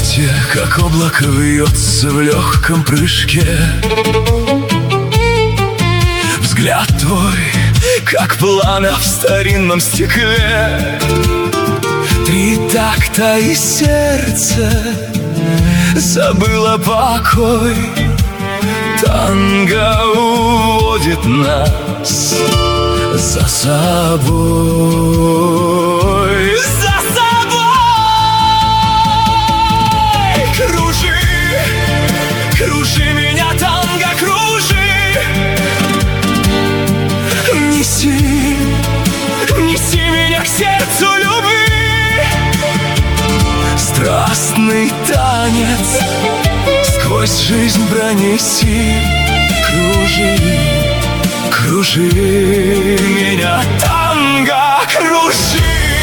Представьте, как облако вьется в легком прыжке. Взгляд твой, как пламя в старинном стекле. 3 такта и сердце забыло покой. Танго уводит нас за собой. За собой! Кружи, кружи меня, танго, кружи. Неси, неси меня к сердцу любви. Страстный танец сквозь жизнь пронеси. Кружи, кружи меня, танго, кружи.